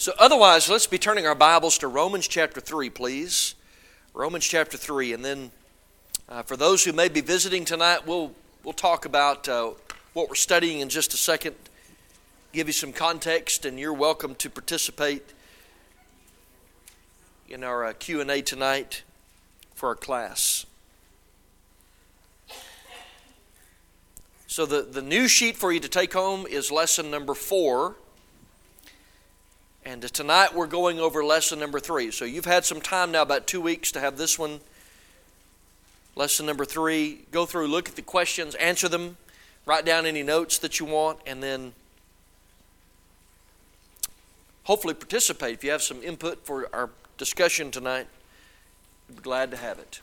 So otherwise, let's be turning our Bibles to Romans chapter 3, please. Romans chapter 3. And then for those who may be visiting tonight, we'll talk about what we're studying in just a second. Give you some context, and you're welcome to participate in our Q&A tonight for our class. So the new sheet for you to take home is lesson number 4. And tonight we're going over lesson number 3. So you've had some time now, about 2 weeks, to have this one. Lesson number 3. Go through, look at the questions, answer them, write down any notes that you want, and then hopefully participate. If you have some input for our discussion tonight, we'd be glad to have it.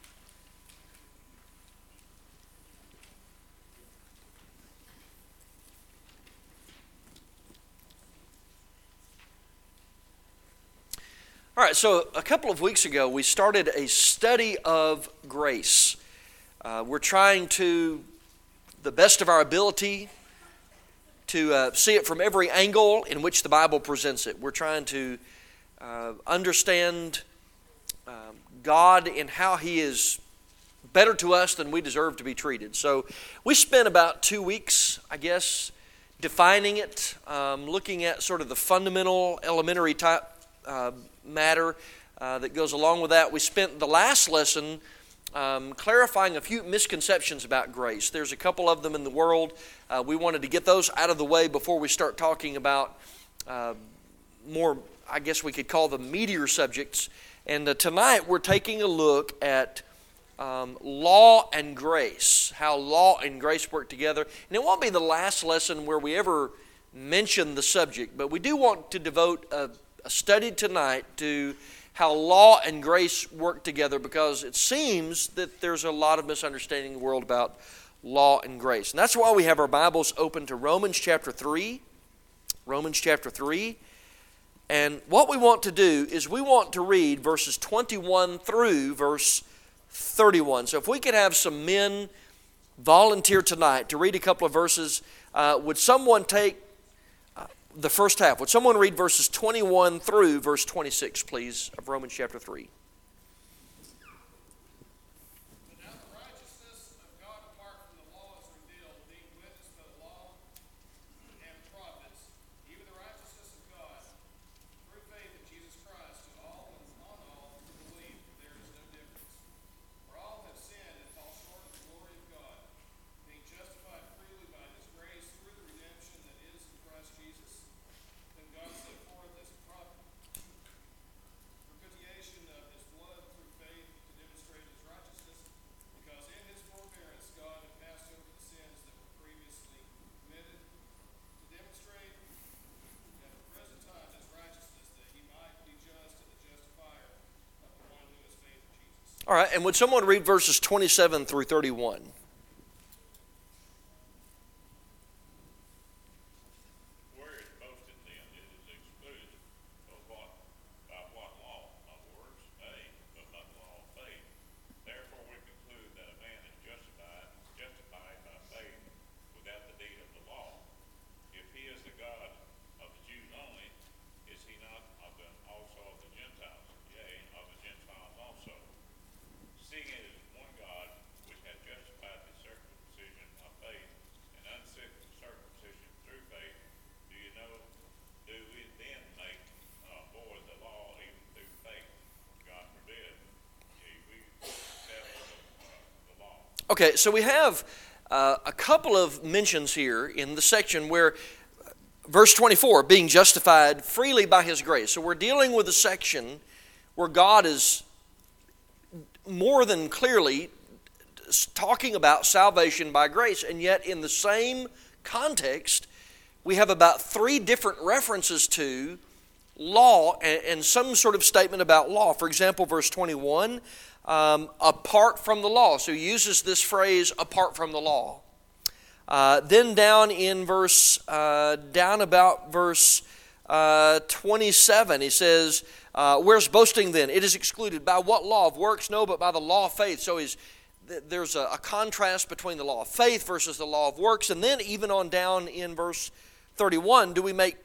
All right, so a couple of weeks ago, we started a study of grace. We're trying to, the best of our ability, to see it from every angle in which the Bible presents it. We're trying to understand God and how He is better to us than we deserve to be treated. So we spent about 2 weeks, I guess, defining it, looking at sort of the fundamental, elementary type matter that goes along with that. We spent the last lesson clarifying a few misconceptions about grace. There's a couple of them in the world. We wanted to get those out of the way before we start talking about more, I guess we could call them meatier subjects. And tonight we're taking a look at law and grace, how law and grace work together. And it won't be the last lesson where we ever mention the subject, but we do want to devote a study tonight to how law and grace work together, because it seems that there's a lot of misunderstanding in the world about law and grace. And that's why we have our Bibles open to Romans chapter 3. Romans chapter 3. And what we want to do is we want to read verses 21 through verse 31. So if we could have some men volunteer tonight to read a couple of verses, would someone take the first half? Would someone read verses 21 through verse 26, please, of Romans chapter 3? All right, and would someone read verses 27 through 31? Okay, so we have a couple of mentions here in the section where verse 24, being justified freely by His grace. So we're dealing with a section where God is more than clearly talking about salvation by grace, and yet in the same context, we have about 3 different references to law and some sort of statement about law. For example, verse 21, apart from the law. So he uses this phrase, apart from the law. Then down in down about verse 27, he says, where's boasting then? It is excluded. By what law of works? No, but by the law of faith. So there's a contrast between the law of faith versus the law of works. And then even on down in verse 31, do we make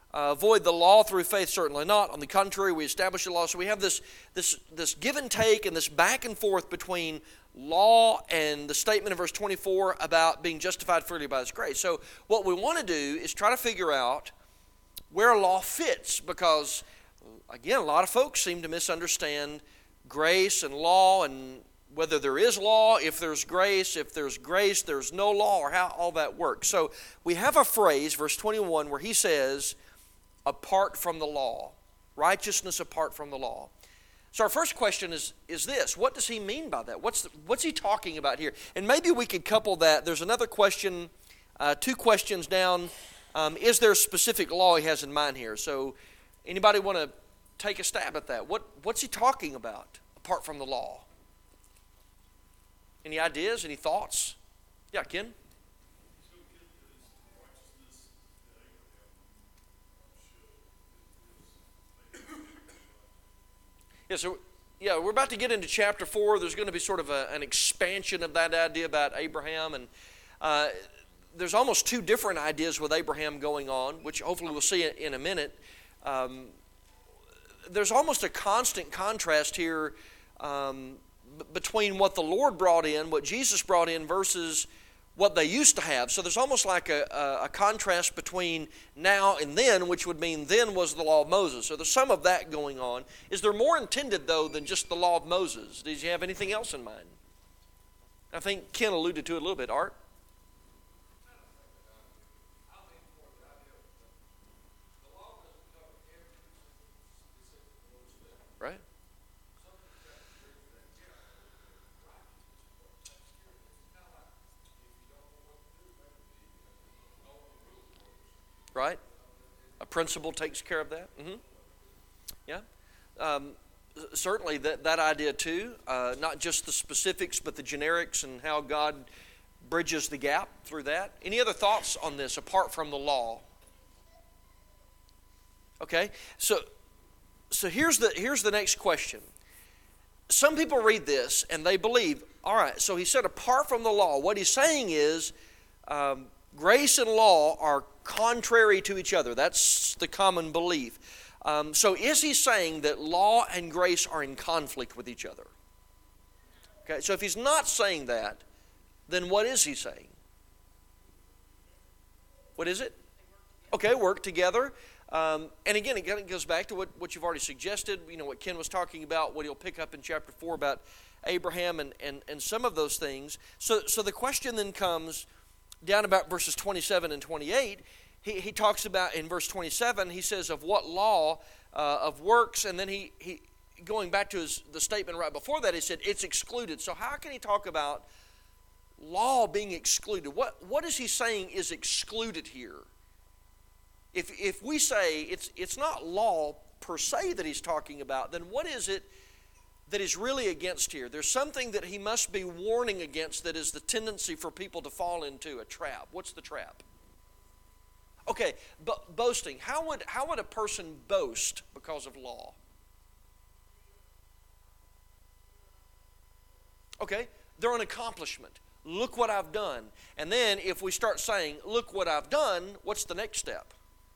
Avoid the law through faith? Certainly not. On the contrary, we establish the law. So we have this give and take and this back and forth between law and the statement in verse 24 about being justified freely by His grace. So what we want to do is try to figure out where law fits, because, again, a lot of folks seem to misunderstand grace and law, and whether there is law, if there's grace, there's no law, or how all that works. So we have a phrase, verse 21, where he says, apart from the law, righteousness apart from the law. So our first question is this: what does he mean by that? What's he talking about here? And maybe we could couple that. There's another question, 2 questions down. Is there a specific law he has in mind here? So anybody want to take a stab at that? What's he talking about apart from the law? Any ideas? Any thoughts? Yeah, Ken? We're about to get into chapter 4. There's going to be sort of an expansion of that idea about Abraham. And there's almost 2 different ideas with Abraham going on, which hopefully we'll see in a minute. There's almost a constant contrast here between what the Lord brought in, what Jesus brought in, versus what they used to have. So there's almost like a contrast between now and then, which would mean then was the law of Moses. So there's some of that going on. Is there more intended, though, than just the law of Moses? Did you have anything else in mind? I think Ken alluded to it a little bit. Art? Right? Right? A principle takes care of that. Yeah. Certainly that idea too, not just the specifics but the generics and how God bridges the gap through that. Any other thoughts on this apart from the law? Okay, so here's the next question. Some people read this and they believe, all right, so he said apart from the law. What he's saying is grace and law are contrary to each other. That's the common belief. So is he saying that law and grace are in conflict with each other? Okay, so if he's not saying that, then what is he saying? What is it? Okay, work together. And again, it kind of goes back to what you've already suggested, what Ken was talking about, what he'll pick up in chapter 4 about Abraham and some of those things. So the question then comes down about verses 27 and 28. He talks about, in verse 27, he says, of what law, of works, and then he going back to the statement right before that, he said, it's excluded. So how can he talk about law being excluded? What is he saying is excluded here? If we say it's not law per se that he's talking about, then what is it that is really against here? There's something that he must be warning against that is the tendency for people to fall into, a trap. What's the trap? Okay, but boasting. How would a person boast because of law? Okay, they're an accomplishment. Look what I've done. And then if we start saying, look what I've done, what's the next step?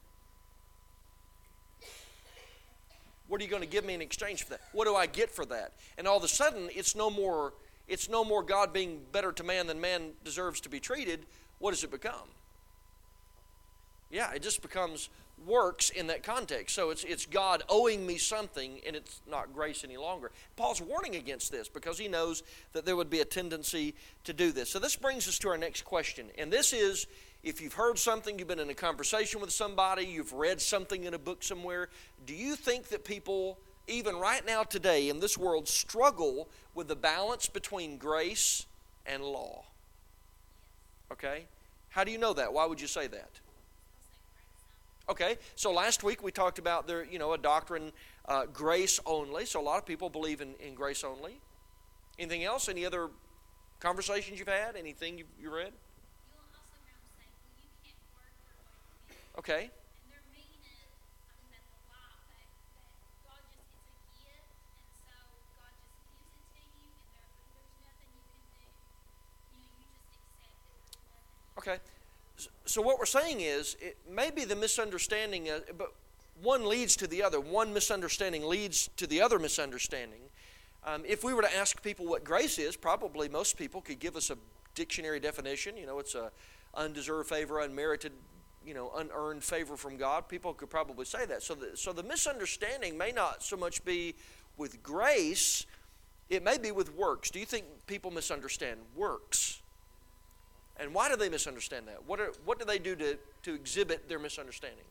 What are you going to give me in exchange for that? What do I get for that? And all of a sudden, it's no more God being better to man than man deserves to be treated. What does it become? Yeah, it just becomes works in that context. So it's God owing me something, and it's not grace any longer. Paul's warning against this because he knows that there would be a tendency to do this. So this brings us to our next question. And this is, if you've heard something, you've been in a conversation with somebody, you've read something in a book somewhere, do you think that people, even right now today in this world, struggle with the balance between grace and law? Okay? How do you know that? Why would you say that? Okay, so last week we talked about a doctrine, grace only. So a lot of people believe in grace only. Anything else? Any other conversations you've had? Anything you read? Okay. Okay. So what we're saying is, it may be the misunderstanding, but one leads to the other. One misunderstanding leads to the other misunderstanding. If we were to ask people what grace is, probably most people could give us a dictionary definition. It's a undeserved favor, unmerited, unearned favor from God. People could probably say that. So the misunderstanding may not so much be with grace, it may be with works. Do you think people misunderstand works? And why do they misunderstand that? What do they do to exhibit their misunderstanding?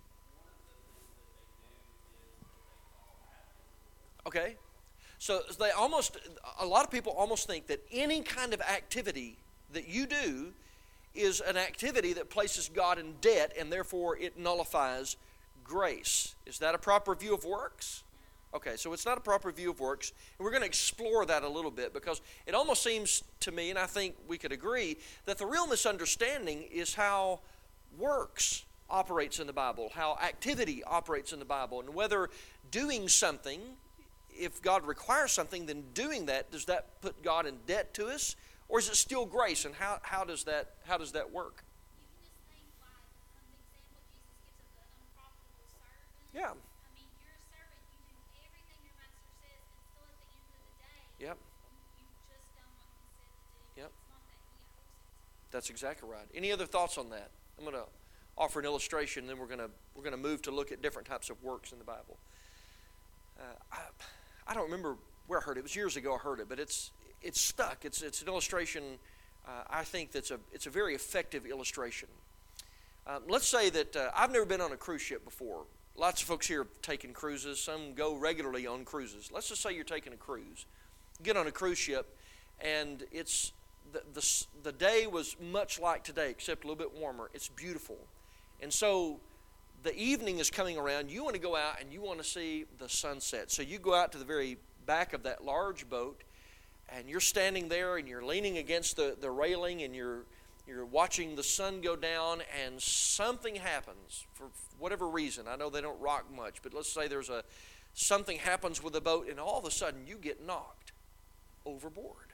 Okay. So a lot of people almost think that any kind of activity that you do is an activity that places God in debt, and therefore it nullifies grace. Is that a proper view of works? Okay, so it's not a proper view of works. And we're going to explore that a little bit, because it almost seems to me, and I think we could agree, that the real misunderstanding is how works operates in the Bible, how activity operates in the Bible, and whether doing something, if God requires something, then doing that, does that put God in debt to us? Or is it still grace? And how does that work? You can just think like the example Jesus gives of the unprofitable servant. Yeah. I mean, you're a servant. You do everything your master says, and still at the end of the day, Yep. you just done what he said to do. Yep. It's not that he owes it. That's exactly right. Any other thoughts on that? I'm going to offer an illustration, then we're going to move to look at different types of works in the Bible. I don't remember where I heard it. It was years ago I heard it, but it's stuck. It's an illustration. I think it's a very effective illustration. Let's say that I've never been on a cruise ship before. Lots of folks here have taken cruises. Some go regularly on cruises. Let's just say you're taking a cruise. You get on a cruise ship, and it's the day was much like today, except a little bit warmer. It's beautiful, and so the evening is coming around. You want to go out and you want to see the sunset. So you go out to the very back of that large boat, and you're standing there and you're leaning against the railing, and you're watching the sun go down, and something happens for whatever reason. I know they don't rock much, but let's say something happens with the boat, and all of a sudden you get knocked overboard.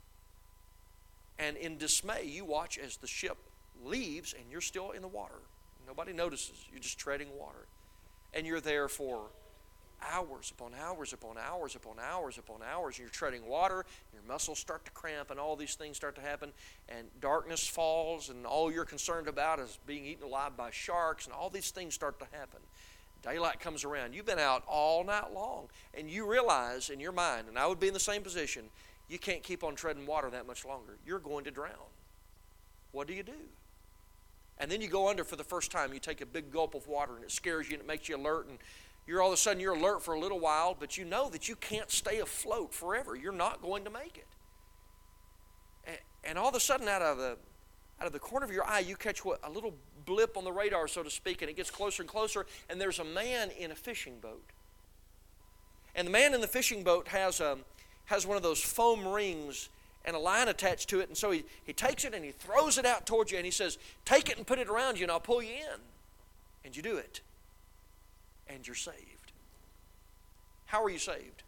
And in dismay, you watch as the ship leaves and you're still in the water. Nobody notices. You're just treading water. And you're there for hours upon hours upon hours upon hours upon hours. And you're treading water. Your muscles start to cramp and all these things start to happen. And darkness falls, and all you're concerned about is being eaten alive by sharks, and all these things start to happen. Daylight comes around. You've been out all night long. And you realize in your mind, and I would be in the same position, you can't keep on treading water that much longer. You're going to drown. What do? And then you go under for the first time. You take a big gulp of water, and it scares you, and it makes you alert, and all of a sudden you're alert for a little while, but you know that you can't stay afloat forever. You're not going to make it. And all of a sudden, out of the corner of your eye, you catch a little blip on the radar, so to speak, and it gets closer and closer, and there's a man in a fishing boat. And the man in the fishing boat has one of those foam rings and a line attached to it, and so he takes it and he throws it out towards you, and he says, take it and put it around you and I'll pull you in. And you do it. And you're saved. How are you saved?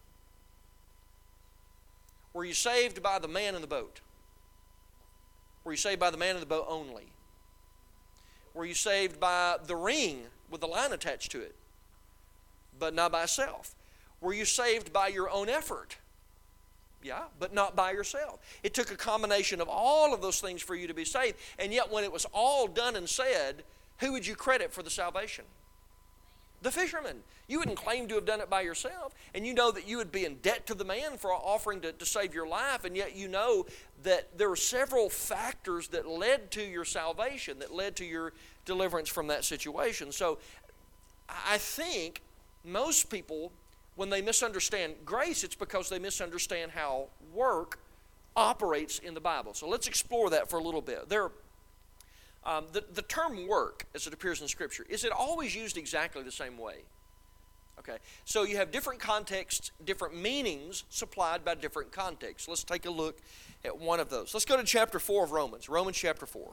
Were you saved by the man in the boat? Were you saved by the man in the boat only? Were you saved by the ring with the line attached to it, but not by itself? Were you saved by your own effort? Yeah, but not by yourself. It took a combination of all of those things for you to be saved. And yet when it was all done and said, who would you credit for the salvation? The fisherman. You wouldn't claim to have done it by yourself. And you know that you would be in debt to the man for offering to save your life. And yet you know that there were several factors that led to your salvation, that led to your deliverance from that situation. So I think most people, when they misunderstand grace, it's because they misunderstand how work operates in the Bible. So let's explore that for a little bit. The term work, as it appears in Scripture, is it always used exactly the same way? Okay, so you have different contexts, different meanings supplied by different contexts. Let's take a look at one of those. Let's go to chapter 4 of Romans. Romans chapter 4.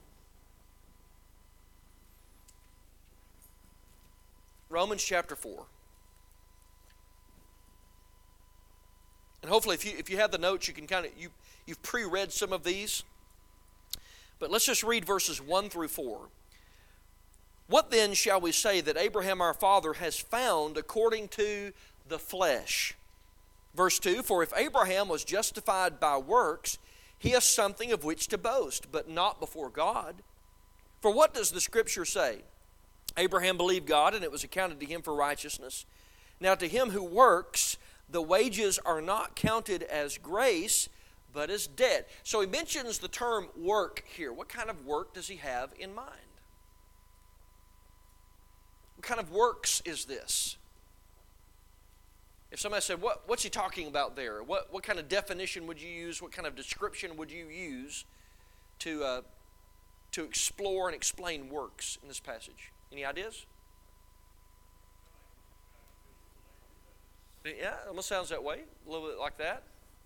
Romans chapter 4. And hopefully if you have the notes, you can you've pre-read some of these. But let's just read verses 1 through 4. What then shall we say that Abraham our father has found according to the flesh? Verse 2, for if Abraham was justified by works, he has something of which to boast, but not before God. For what does the Scripture say? Abraham believed God, and it was accounted to him for righteousness. Now to him who works, the wages are not counted as grace, but as debt. So he mentions the term work here. What kind of work does he have in mind? What kind of works is this? If somebody said, what's he talking about there? What kind of definition would you use? What kind of description would you use to explore and explain works in this passage? Any ideas? Yeah, it almost sounds that way. A little bit like that.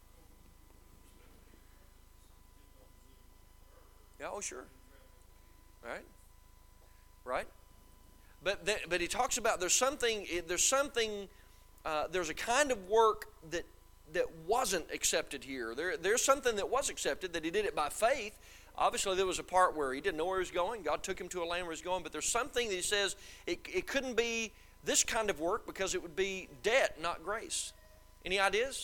Yeah, oh sure. Right. But he talks about there's a kind of work that wasn't accepted here. There's something that was accepted, that he did it by faith. Obviously, there was a part where he didn't know where he was going. God took him to a land where he was going. But there's something that he says it couldn't be this kind of work because it would be debt, not grace. Any ideas?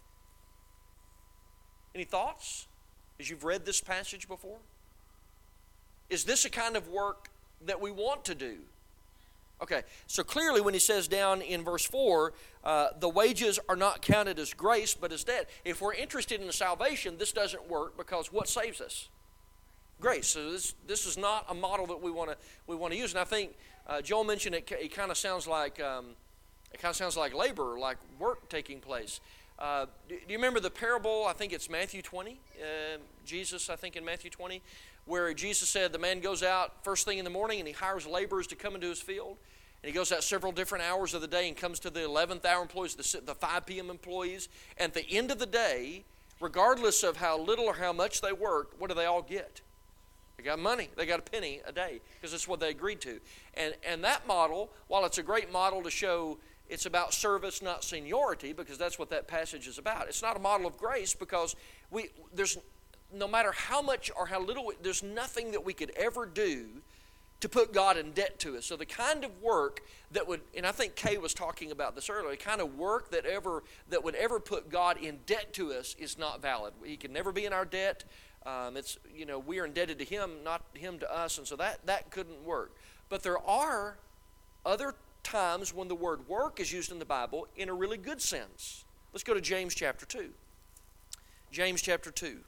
Any thoughts as you've read this passage before? Is this a kind of work that we want to do? Okay, so clearly when he says down in verse 4, the wages are not counted as grace but as debt. If we're interested in salvation, this doesn't work because what saves us? Grace. So this is not a model that we want to use. And I think Joel mentioned it kind of sounds like labor, like work taking place. Do you remember the parable? I think it's Matthew 20. Jesus, I think in Matthew 20, where Jesus said the man goes out first thing in the morning and he hires laborers to come into his field. And he goes out several different hours of the day and comes to the 11th hour employees, the 5 p.m. employees. And at the end of the day, regardless of how little or how much they worked, what do they all get? They got money. They got a penny a day because that's what they agreed to. And that model, while it's a great model to show it's about service, not seniority, because that's what that passage is about. It's not a model of grace because there's no matter how much or how little, there's nothing that we could ever do to put God in debt to us. So the kind of work that would, and I think Kay was talking about this earlier, the kind of work that would ever put God in debt to us is not valid. He can never be in our debt. We are indebted to Him, not Him to us, and so that couldn't work. But there are other times when the word work is used in the Bible in a really good sense. Let's go to James chapter 2. James chapter 2.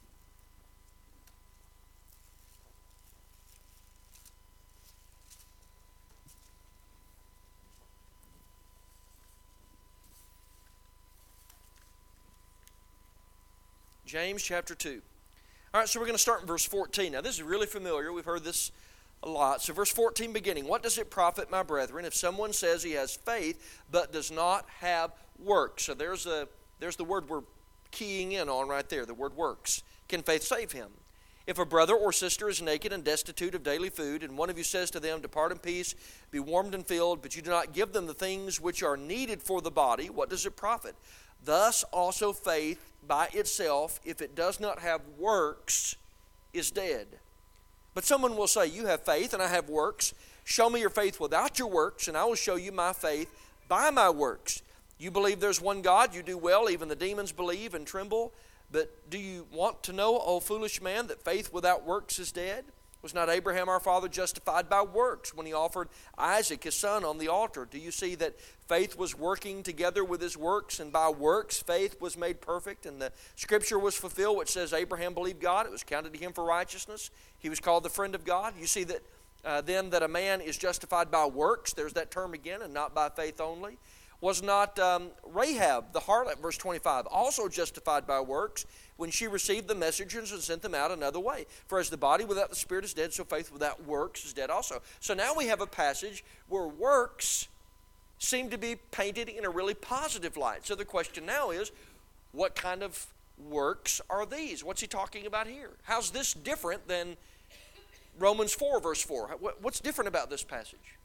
James chapter 2. All right, so we're going to start in verse 14. Now, this is really familiar. We've heard this a lot. So verse 14 beginning, what does it profit, my brethren, if someone says he has faith but does not have works? So there's the word we're keying in on right there, the word works. Can faith save him? If a brother or sister is naked and destitute of daily food, and one of you says to them, depart in peace, be warmed and filled, but you do not give them the things which are needed for the body, what does it profit? Thus also faith by itself, if it does not have works, is dead. But someone will say, you have faith and I have works. Show me your faith without your works, and I will show you my faith by my works. You believe there's one God, you do well, even the demons believe and tremble. But do you want to know, O foolish man, that faith without works is dead? Was not Abraham our father justified by works when he offered Isaac his son on the altar? Do you see that faith was working together with his works, and by works faith was made perfect? And the scripture was fulfilled which says Abraham believed God, it was counted to him for righteousness. He was called the friend of God. You see that then that a man is justified by works, there's that term again, and not by faith only. Was not Rahab the harlot, verse 25, also justified by works when she received the messengers and sent them out another way? For as the body without the spirit is dead, so faith without works is dead also. So now we have a passage where works seem to be painted in a really positive light. So the question now is, what kind of works are these? What's he talking about here? How's this different than Romans 4, verse 4? What's different about this passage?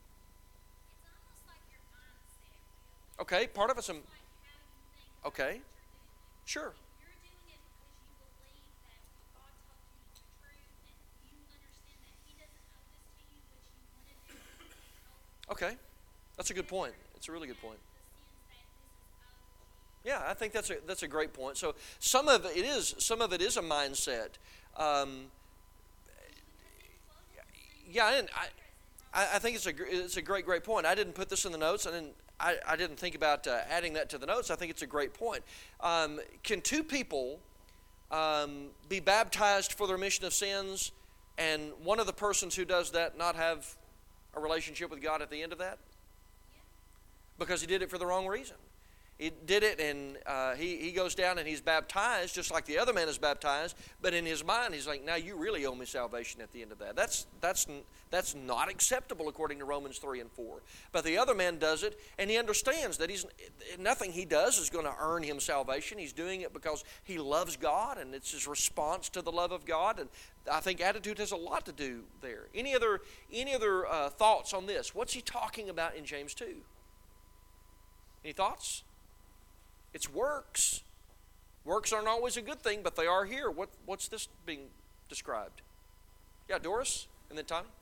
Okay, part of it's okay. Sure. You're doing it because you believe that God told you the truth and you understand that He doesn't owe this to you, but you want to do That's a good point. It's a really good point. the sins that this is of. Yeah, I think that's a great point. So some of it is a mindset. Yeah, and I think it's a great point. I didn't put this in the notes, and I didn't think about adding that to the notes. I think it's a great point. Can two people be baptized for the remission of sins, and one of the persons who does that not have a relationship with God at the end of that? Because he did it for the wrong reason. He did it, and he goes down and he's baptized just like the other man is baptized. But in his mind, he's like, "Now you really owe me salvation." At the end of that, that's not acceptable according to Romans 3 and 4. But the other man does it, and he understands that nothing he does is going to earn him salvation. He's doing it because he loves God, and it's his response to the love of God. And I think attitude has a lot to do there. Any other thoughts on this? What's he talking about in James 2? Any thoughts? It's works. Works aren't always a good thing, but they are here. What's this being described? Yeah, Doris, and then Tommy.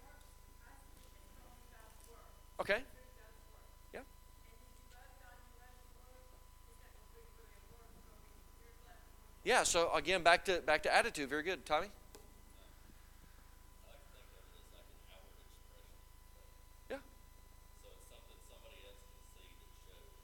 Okay. Yeah. Yeah. So again, back to attitude. Very good, Tommy. Yeah. So it's something somebody else can see that shows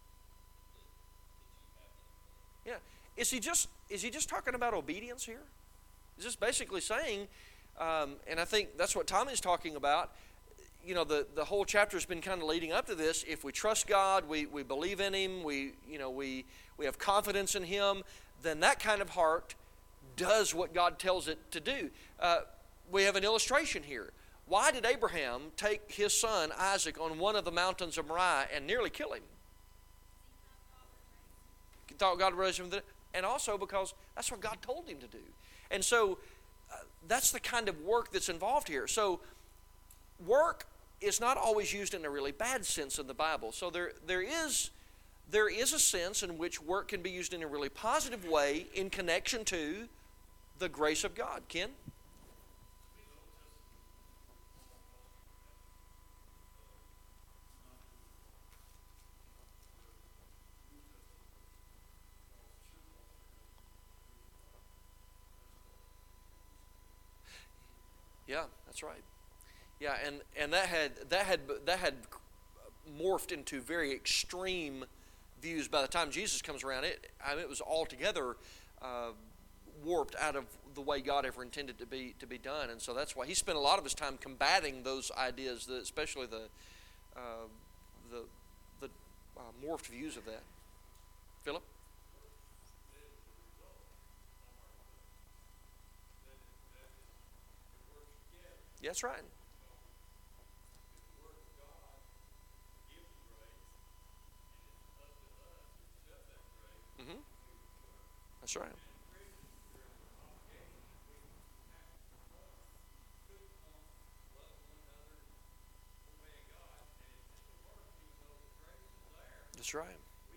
that you have Yeah. Is he just talking about obedience here? Is this basically saying, and I think that's what Tommy's talking about. You know, the whole chapter has been kind of leading up to this. If we trust God, we believe in Him, we have confidence in Him, then that kind of heart does what God tells it to do. We have an illustration here. Why did Abraham take his son Isaac on one of the mountains of Moriah and nearly kill him? He thought God would raise him, and also because that's what God told him to do. And so that's the kind of work that's involved here. So work is not always used in a really bad sense in the Bible. So there is a sense in which work can be used in a really positive way in connection to the grace of God. Ken? Yeah, that's right. Yeah, and that had morphed into very extreme views by the time Jesus comes around. It was altogether warped out of the way God ever intended to be done, and so that's why he spent a lot of his time combating those ideas, especially the morphed views of that. Philip? Yeah, that's right. Mm-hmm. That's right. That's right.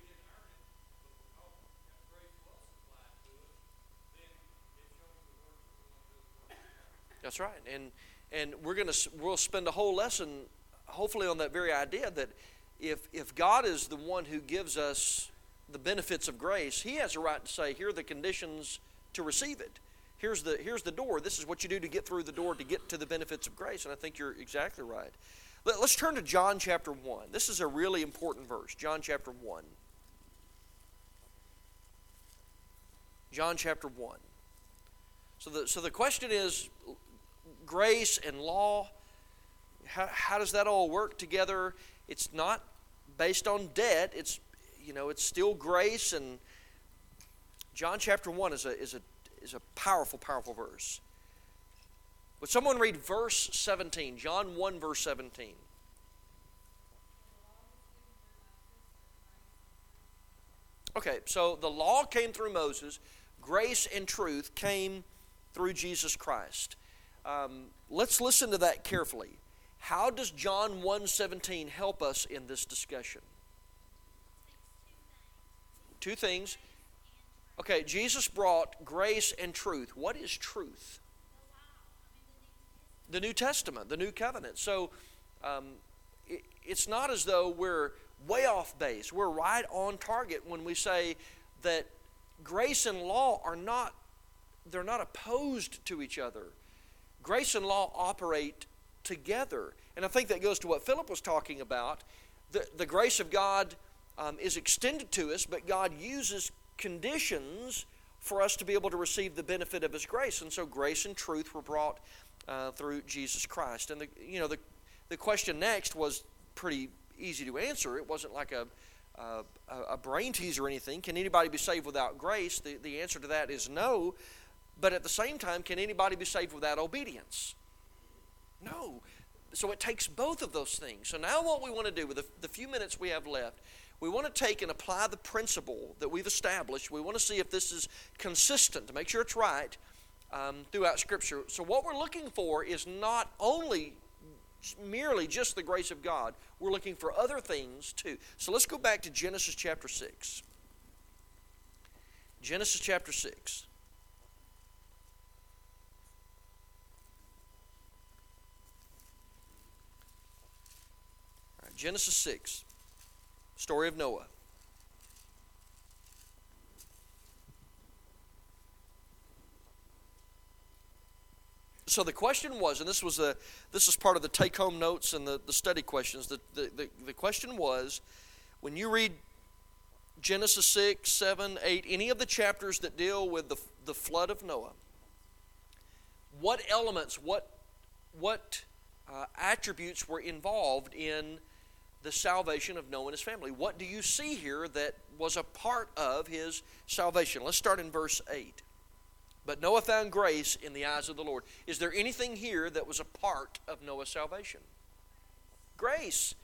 That's right. And we'll spend a whole lesson hopefully on that very idea that if God is the one who gives us the benefits of grace, He has a right to say, here are the conditions to receive it. Here's the door. This is what you do to get through the door to get to the benefits of grace. And I think you're exactly right. Let's turn to John chapter 1. This is a really important verse. John chapter 1. John chapter 1. So the question is, grace and law, how does that all work together? It's not based on debt. It's still grace. And John chapter 1 is a powerful verse. Would someone read verse 17? John 1 verse 17. Okay, so the law came through Moses. Grace and truth came through Jesus Christ. Let's listen to that carefully. How does John 1:17 help us in this discussion? Two things. Okay, Jesus brought grace and truth. What is truth? The New Testament, the New Covenant. So it's not as though we're way off base. We're right on target when we say that grace and law they're not opposed to each other. Grace and law operate together. And I think that goes to what Philip was talking about. The grace of God is extended to us, but God uses conditions for us to be able to receive the benefit of His grace. And so grace and truth were brought through Jesus Christ. And the question next was pretty easy to answer. It wasn't like a brain teaser or anything. Can anybody be saved without grace? The answer to that is no. But at the same time, can anybody be saved without obedience? No. So it takes both of those things. So now what we want to do with the few minutes we have left, we want to take and apply the principle that we've established. We want to see if this is consistent, to make sure it's right throughout Scripture. So what we're looking for is not only merely just the grace of God. We're looking for other things too. So let's go back to Genesis chapter 6. Genesis chapter 6. All right, Genesis 6. Story of Noah. So the question was, and this is part of the take-home notes and the study questions. The question was, when you read Genesis 6, 7, 8, any of the chapters that deal with the flood of Noah, what elements, what attributes were involved in the salvation of Noah and his family? What do you see here that was a part of his salvation? Let's start in verse 8. But Noah found grace in the eyes of the Lord. Is there anything here that was a part of Noah's salvation? Grace.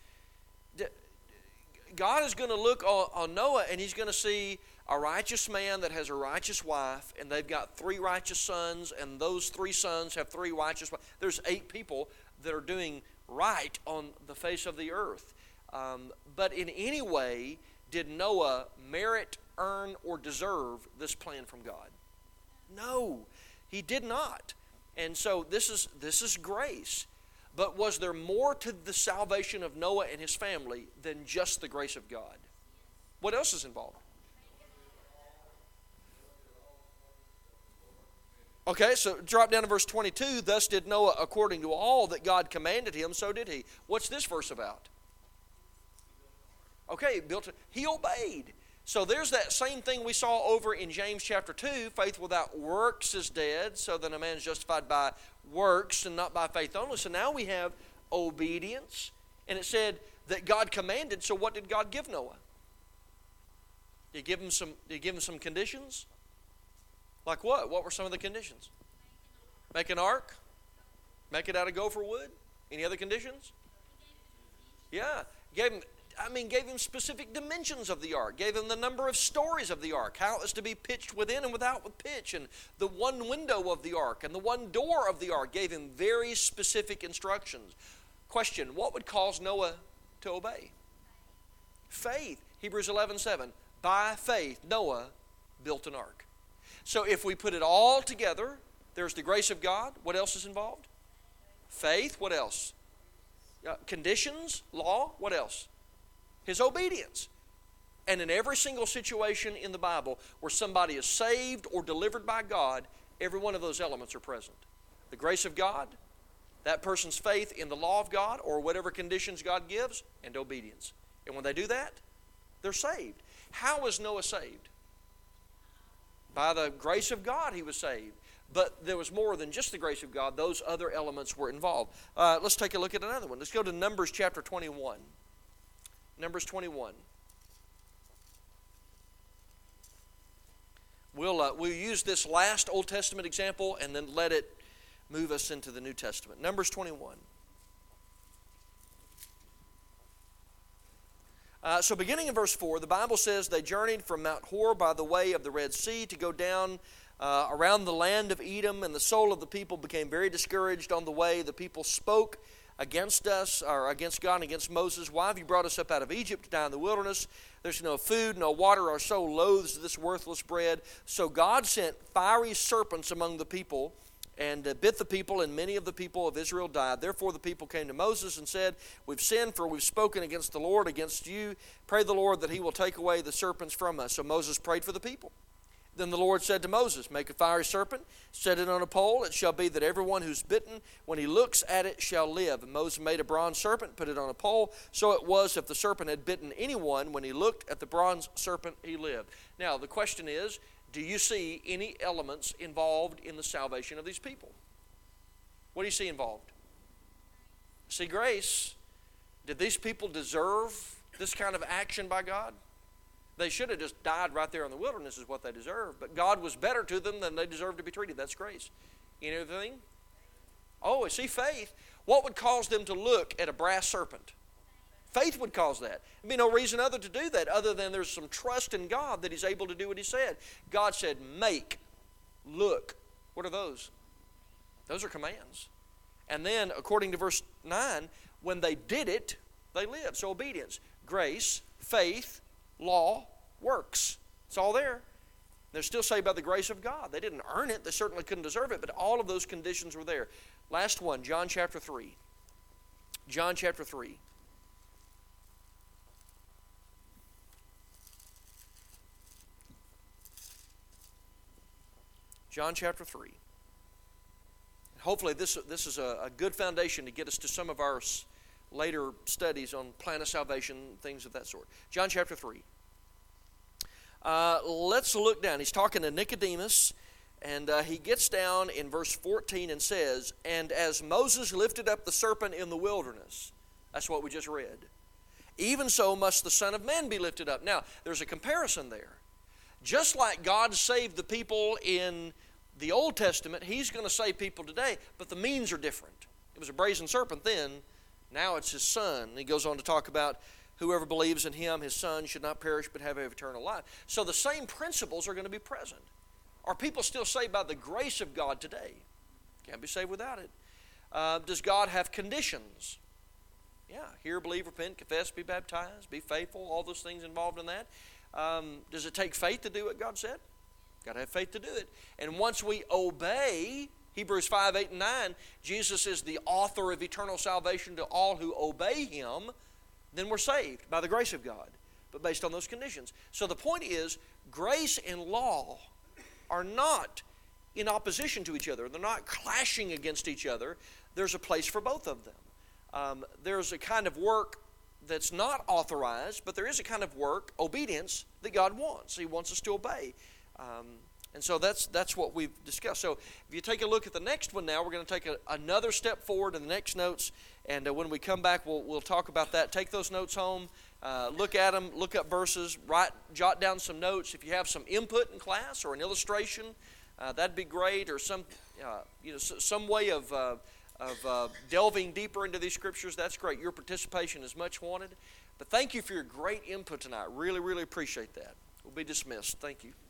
God is going to look on Noah and He's going to see a righteous man that has a righteous wife, and they've got 3 righteous sons, and those 3 sons have 3 righteous wives. There's 8 people that are doing right on the face of the earth. But in any way, did Noah merit, earn, or deserve this plan from God? No, he did not. And so this is grace. But was there more to the salvation of Noah and his family than just the grace of God? What else is involved? Okay, so drop down to verse 22. Thus did Noah according to all that God commanded him, so did he. What's this verse about? Okay, he obeyed. So there's that same thing we saw over in James chapter 2. Faith without works is dead, so then a man is justified by works and not by faith only. So now we have obedience. And it said that God commanded, so what did God give Noah? Did he give him some conditions? Like what? What were some of the conditions? Make an ark? Make it out of gopher wood? Any other conditions? Yeah. Gave him specific dimensions of the ark, gave him the number of stories of the ark, how it was to be pitched within and without with pitch, and the one window of the ark and the one door of the ark, gave him very specific instructions. Question, what would cause Noah to obey? Faith. Hebrews 11:7. By faith, Noah built an ark. So if we put it all together, there's the grace of God. What else is involved? Faith. What else? Conditions, law. What else? His obedience. And in every single situation in the Bible where somebody is saved or delivered by God, every one of those elements are present. The grace of God, that person's faith in the law of God or whatever conditions God gives, and obedience. And when they do that, they're saved. How was Noah saved? By the grace of God he was saved. But there was more than just the grace of God. Those other elements were involved. Let's take a look at another one. Let's go to Numbers chapter 21. Numbers 21. We'll use this last Old Testament example and then let it move us into the New Testament. Numbers 21. So beginning in verse 4, the Bible says, they journeyed from Mount Hor by the way of the Red Sea to go down around the land of Edom, and the soul of the people became very discouraged on the way. The people spoke against us, or against God and against Moses. Why have you brought us up out of Egypt to die in the wilderness? There's no food, no water. Our soul loathes this worthless bread. So God sent fiery serpents among the people, and bit the people, and many of the people of Israel died. Therefore the people came to Moses and said, We've sinned, for we've spoken against the Lord, against you. Pray the Lord that he will take away the serpents from us. So Moses prayed for the people. Then the Lord said to Moses, Make a fiery serpent, set it on a pole. It shall be that everyone who's bitten, when he looks at it, shall live. And Moses made a bronze serpent, put it on a pole. So it was, if the serpent had bitten anyone, when he looked at the bronze serpent, he lived. Now, the question is, do you see any elements involved in the salvation of these people? What do you see involved? See, grace. Did these people deserve this kind of action by God? They should have just died right there in the wilderness is what they deserved. But God was better to them than they deserved to be treated. That's grace. Anything? Oh, see, faith. What would cause them to look at a brass serpent? Faith would cause that. There'd be no reason other to do that other than there's some trust in God that he's able to do what he said. God said, make, look. What are those? Those are commands. And then, according to verse 9, when they did it, they lived. So obedience, grace, faith, law, works. It's all there. They're still saved by the grace of God. They didn't earn it. They certainly couldn't deserve it, but all of those conditions were there. Last one, John chapter 3. John chapter 3. John chapter 3. Hopefully this is a good foundation to get us to some of our later studies on plan of salvation, things of that sort. John chapter 3. Let's look down. He's talking to Nicodemus, and he gets down in verse 14 and says, And as Moses lifted up the serpent in the wilderness, that's what we just read, even so must the Son of Man be lifted up. Now, there's a comparison there. Just like God saved the people in the Old Testament, he's going to save people today, but the means are different. It was a brazen serpent then. Now it's his Son. He goes on to talk about whoever believes in him, his Son, should not perish but have eternal life. So the same principles are going to be present. Are people still saved by the grace of God today? Can't be saved without it. Does God have conditions? Yeah, hear, believe, repent, confess, be baptized, be faithful, all those things involved in that. Does it take faith to do what God said? Got to have faith to do it. And once we obey, Hebrews 5, 8, and 9, Jesus is the author of eternal salvation to all who obey him, then we're saved by the grace of God, but based on those conditions. So the point is, grace and law are not in opposition to each other. They're not clashing against each other. There's a place for both of them. There's a kind of work that's not authorized, but there is a kind of work, obedience, that God wants. He wants us to obey. And so that's what we've discussed. So if you take a look at the next one now, we're going to take another step forward in the next notes. And when we come back, we'll talk about that. Take those notes home, look at them, look up verses, jot down some notes. If you have some input in class or an illustration, that'd be great. Or some way of delving deeper into these scriptures, that's great. Your participation is much wanted. But thank you for your great input tonight. Really, really appreciate that. We'll be dismissed. Thank you.